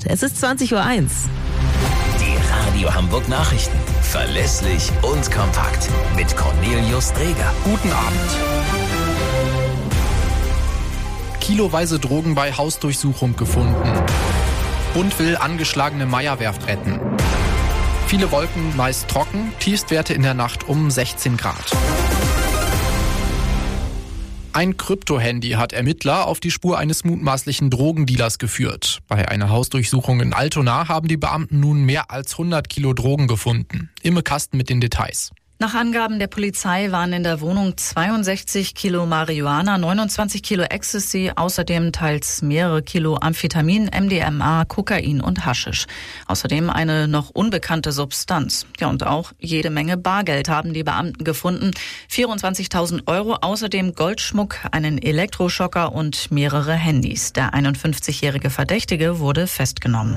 Start. Es ist 20:01 Uhr. Die Radio Hamburg Nachrichten. Verlässlich und kompakt. Mit Cornelius Dreger. Guten Abend. Kiloweise Drogen bei Hausdurchsuchung gefunden. Bund will angeschlagene Meyer-Werft retten. Viele Wolken, meist trocken, Tiefstwerte in der Nacht um 16 Grad. Ein Krypto-Handy hat Ermittler auf die Spur eines mutmaßlichen Drogendealers geführt. Bei einer Hausdurchsuchung in Altona haben die Beamten nun mehr als 100 Kilo Drogen gefunden. Imme Kasten mit den Details. Nach Angaben der Polizei waren in der Wohnung 62 Kilo Marihuana, 29 Kilo Ecstasy, außerdem teils mehrere Kilo Amphetamin, MDMA, Kokain und Haschisch. Außerdem eine noch unbekannte Substanz. Ja, und auch jede Menge Bargeld haben die Beamten gefunden. 24.000 €, außerdem Goldschmuck, einen Elektroschocker und mehrere Handys. Der 51-jährige Verdächtige wurde festgenommen.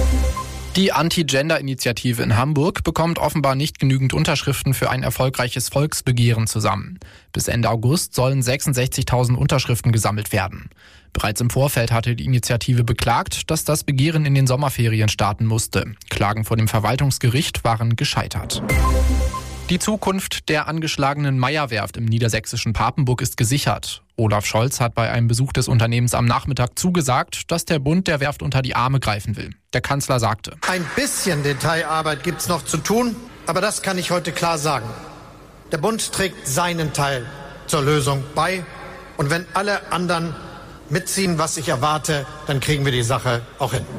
Die Anti-Gender-Initiative in Hamburg bekommt offenbar nicht genügend Unterschriften für ein erfolgreiches Volksbegehren zusammen. Bis Ende August sollen 66.000 Unterschriften gesammelt werden. Bereits im Vorfeld hatte die Initiative beklagt, dass das Begehren in den Sommerferien starten musste. Klagen vor dem Verwaltungsgericht waren gescheitert. Die Zukunft der angeschlagenen Meyer-Werft im niedersächsischen Papenburg ist gesichert. Olaf Scholz hat bei einem Besuch des Unternehmens am Nachmittag zugesagt, dass der Bund der Werft unter die Arme greifen will. Der Kanzler sagte: Ein bisschen Detailarbeit gibt's noch zu tun, aber das kann ich heute klar sagen. Der Bund trägt seinen Teil zur Lösung bei. Und wenn alle anderen mitziehen, was ich erwarte, dann kriegen wir die Sache auch hin.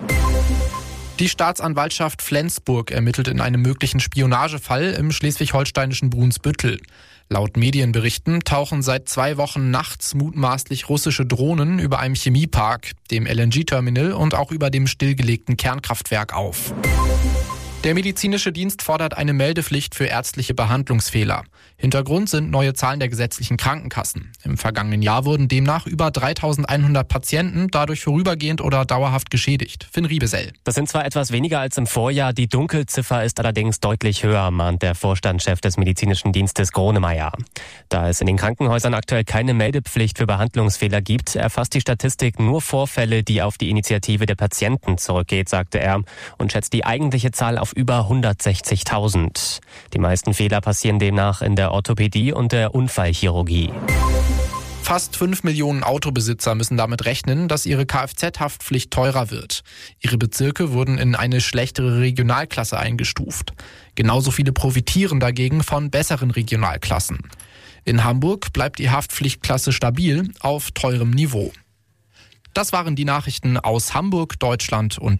Die Staatsanwaltschaft Flensburg ermittelt in einem möglichen Spionagefall im schleswig-holsteinischen Brunsbüttel. Laut Medienberichten tauchen seit 2 Wochen nachts mutmaßlich russische Drohnen über einem Chemiepark, dem LNG-Terminal und auch über dem stillgelegten Kernkraftwerk auf. Der medizinische Dienst fordert eine Meldepflicht für ärztliche Behandlungsfehler. Hintergrund sind neue Zahlen der gesetzlichen Krankenkassen. Im vergangenen Jahr wurden demnach über 3.100 Patienten dadurch vorübergehend oder dauerhaft geschädigt. Finn Riebesell. Das sind zwar etwas weniger als im Vorjahr, die Dunkelziffer ist allerdings deutlich höher, mahnt der Vorstandschef des medizinischen Dienstes Gronemeyer. Da es in den Krankenhäusern aktuell keine Meldepflicht für Behandlungsfehler gibt, erfasst die Statistik nur Vorfälle, die auf die Initiative der Patienten zurückgeht, sagte er, und schätzt die eigentliche Zahl auf über 160.000. Die meisten Fehler passieren demnach in der Orthopädie und der Unfallchirurgie. Fast 5 Millionen Autobesitzer müssen damit rechnen, dass ihre Kfz-Haftpflicht teurer wird. Ihre Bezirke wurden in eine schlechtere Regionalklasse eingestuft. Genauso viele profitieren dagegen von besseren Regionalklassen. In Hamburg bleibt die Haftpflichtklasse stabil auf teurem Niveau. Das waren die Nachrichten aus Hamburg, Deutschland und